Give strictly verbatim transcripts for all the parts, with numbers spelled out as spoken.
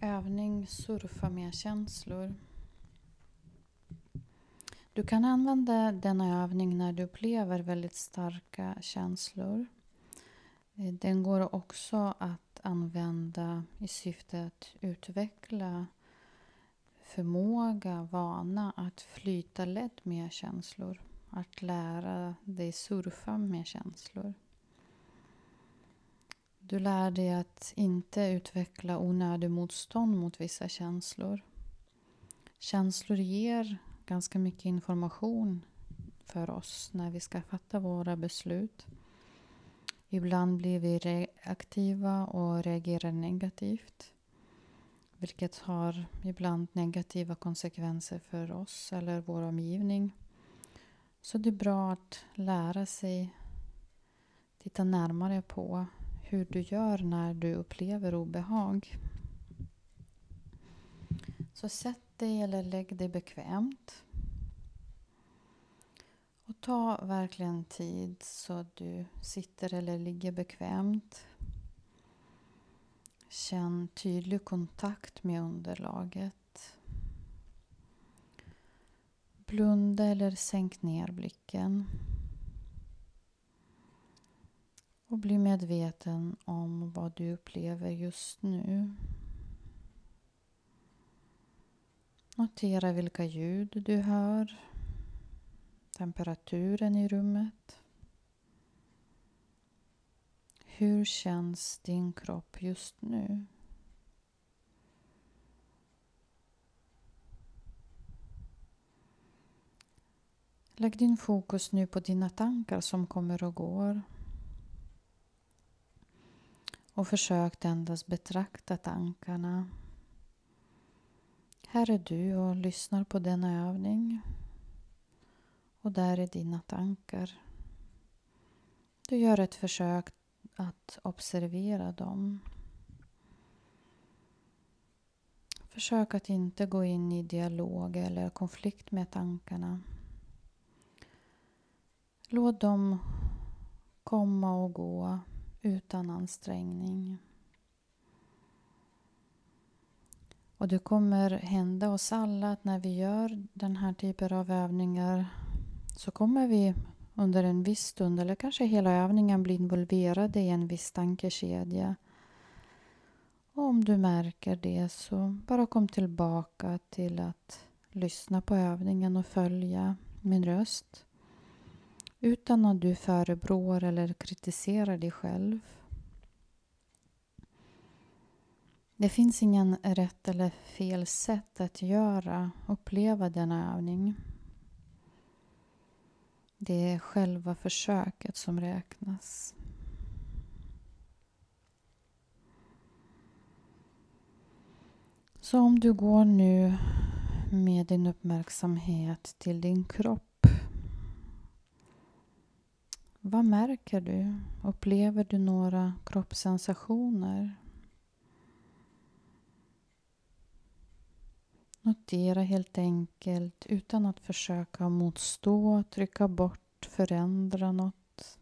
Övning surfa med känslor. Du kan använda denna övning när du upplever väldigt starka känslor. Den går också att använda i syfte att utveckla förmåga, vana att flyta lätt med känslor. Att lära dig surfa med känslor. Du lär dig att inte utveckla onödig motstånd mot vissa känslor. Känslor ger ganska mycket information för oss när vi ska fatta våra beslut. Ibland blir vi reaktiva och reagerar negativt. Vilket har ibland negativa konsekvenser för oss eller vår omgivning. Så det är bra att lära sig titta närmare på hur du gör när du upplever obehag. Så sätt dig eller lägg dig bekvämt. Och ta verkligen tid så att du sitter eller ligger bekvämt. Känn tydlig kontakt med underlaget. Blunda eller sänk ner blicken. Och bli medveten om vad du upplever just nu. Notera vilka ljud du hör. Temperaturen i rummet. Hur känns din kropp just nu? Lägg din fokus nu på dina tankar som kommer och går. Och försök endast betrakta tankarna. Här är du och lyssnar på denna övning. Och där är dina tankar. Du gör ett försök att observera dem. Försök att inte gå in i dialog eller konflikt med tankarna. Låt dem komma och gå utan ansträngning. Och det kommer hända oss alla att när vi gör den här typen av övningar så kommer vi under en viss stund eller kanske hela övningen bli involverade i en viss tankekedja. Och om du märker det så bara kom tillbaka till att lyssna på övningen och följa min röst. Utan att du förebrår eller kritiserar dig själv. Det finns ingen rätt eller fel sätt att göra, uppleva denna övning. Det är själva försöket som räknas. Så om du går nu med din uppmärksamhet till din kropp. Vad märker du? Upplever du några kroppssensationer? Notera helt enkelt utan att försöka motstå, trycka bort, förändra något.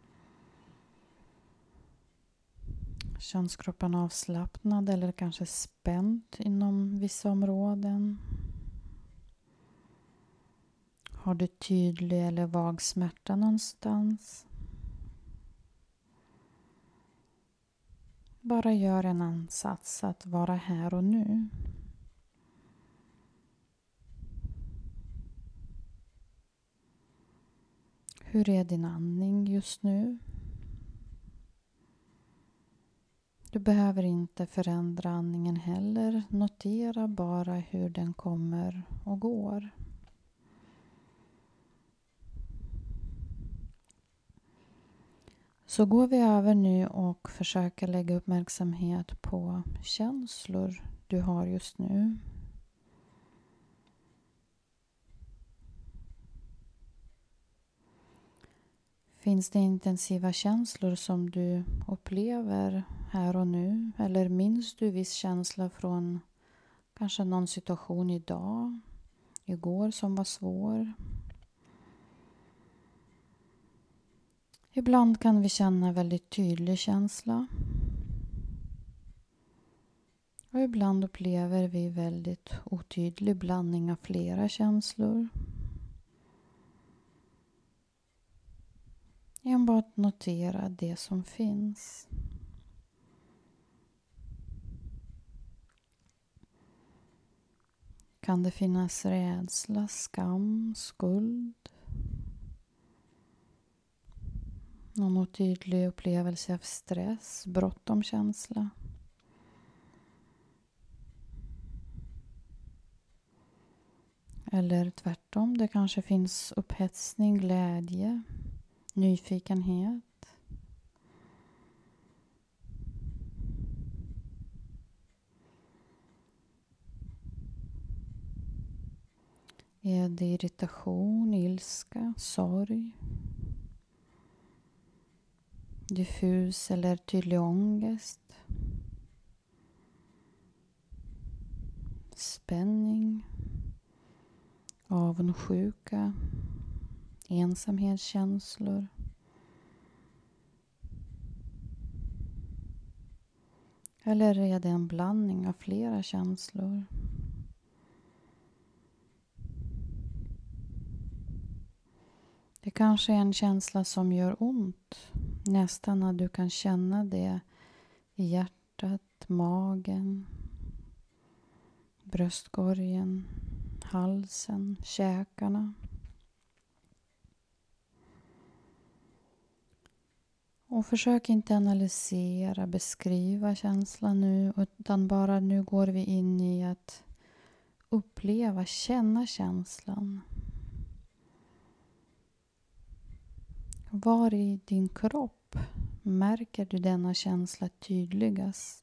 Känns kroppen avslappnad eller kanske spänd inom vissa områden? Har du tydlig eller vag smärta någonstans? Bara gör en ansats att vara här och nu. Hur är din andning just nu? Du behöver inte förändra andningen heller. Notera bara hur den kommer och går. Så går vi över nu och försöker lägga uppmärksamhet på känslor du har just nu. Finns det intensiva känslor som du upplever här och nu? Eller minns du viss känsla från kanske någon situation idag, igår som var svår? Ibland kan vi känna väldigt tydlig känsla. Och ibland upplever vi väldigt otydlig blandning av flera känslor. Enbart notera det som finns. Kan det finnas rädsla, skam, skuld? Någon otydlig upplevelse av stress, bråttom känsla? Eller tvärtom, det kanske finns upphetsning, glädje, nyfikenhet. Är det irritation, ilska, sorg? Diffus eller tydlig ångest? Spänning? Avundsjuka? Ensamhetskänslor? Eller är det en blandning av flera känslor? Det kanske är en känsla som gör ont. Nästan att du kan känna det i hjärtat, magen, bröstkorgen, halsen, käkarna. Och försök inte analysera, beskriva känslan nu, utan bara nu går vi in i att uppleva, känna känslan. Var i din kropp märker du denna känsla tydligast?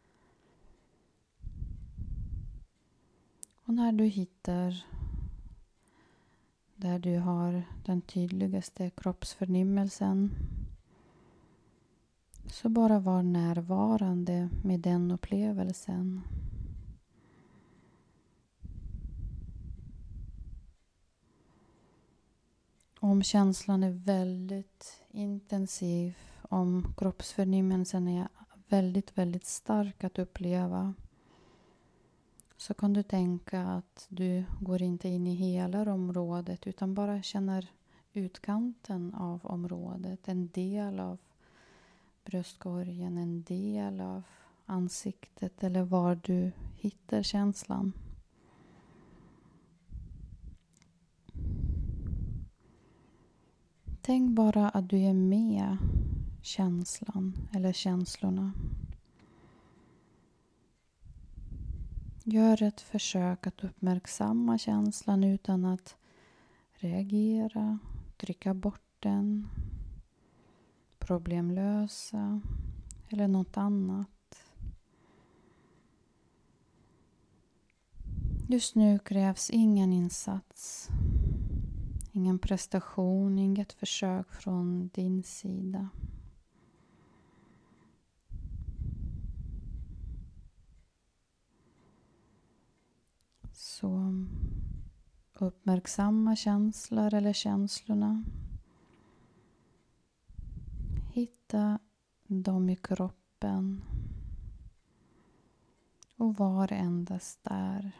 Och när du hittar där du har den tydligaste kroppsförnimmelsen, så bara var närvarande med den upplevelsen. Om känslan är väldigt intensiv, om kroppsförnimmelsen är väldigt, väldigt stark att uppleva, så kan du tänka att du går inte in i hela området utan bara känner utkanten av området, en del av bröstkorgen, en del av ansiktet eller var du hittar känslan. Tänk bara att du är med känslan eller känslorna. Gör ett försök att uppmärksamma känslan utan att reagera, trycka bort den, problemlösa eller något annat. Just nu krävs ingen insats, ingen prestation, inget försök från din sida. Så uppmärksamma känslor eller känslorna. Hitta dem i kroppen och var endast där.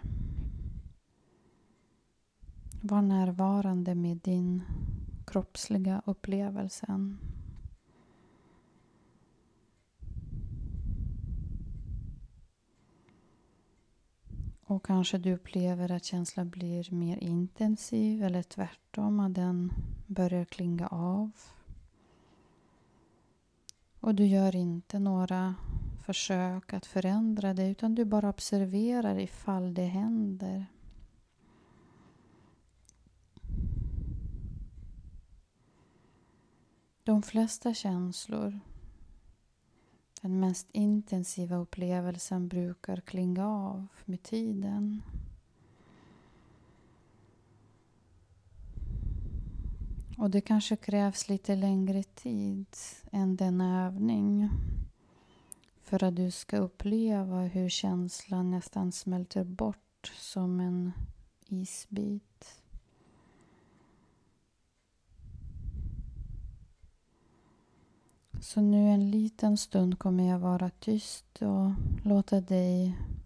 Var närvarande med din kroppsliga upplevelsen. Och kanske du upplever att känslan blir mer intensiv eller tvärtom, att den börjar klinga av. Och du gör inte några försök att förändra det, utan du bara observerar ifall det händer. De flesta känslor, den mest intensiva upplevelsen, brukar klinga av med tiden. Och det kanske krävs lite längre tid än den övning för att du ska uppleva hur känslan nästan smälter bort som en isbit. Så nu en liten stund kommer jag vara tyst och låta dig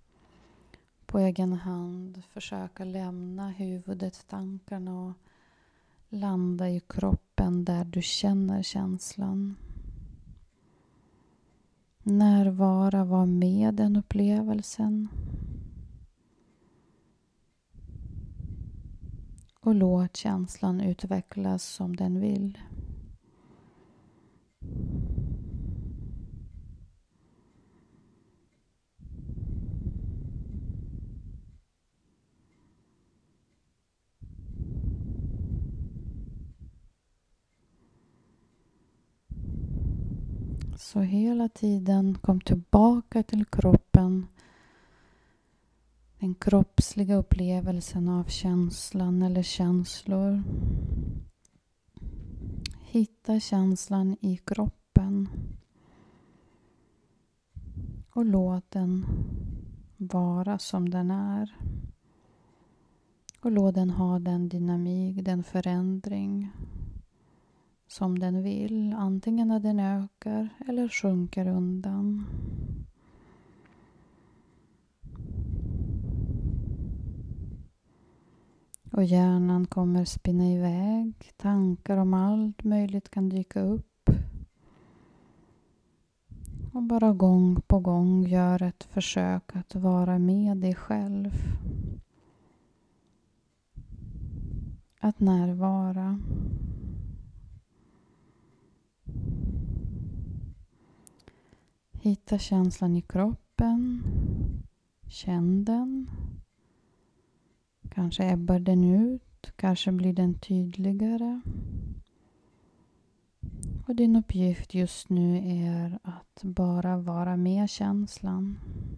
på egen hand försöka lämna huvudet, tankarna och landa i kroppen där du känner känslan. Närvara, var med den upplevelsen. Och låt känslan utvecklas som den vill. Så hela tiden kom tillbaka till kroppen. Den kroppsliga upplevelsen av känslan eller känslor. Hitta känslan i kroppen. Och låt den vara som den är. Och låt den ha den dynamik, den förändring som den vill. Antingen när den ökar eller sjunker undan. Och hjärnan kommer spinna iväg. Tankar om allt möjligt kan dyka upp. Och bara gång på gång gör ett försök att vara med dig själv. Att närvara. Hitta känslan i kroppen. Känn den. Kanske ebbar den ut. Kanske blir den tydligare. Och din uppgift just nu är att bara vara med känslan.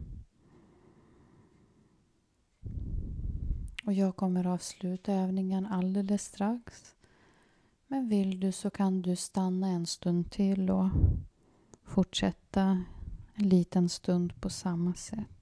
Och jag kommer avsluta övningen alldeles strax. Men vill du så kan du stanna en stund till och fortsätta en liten stund på samma sätt.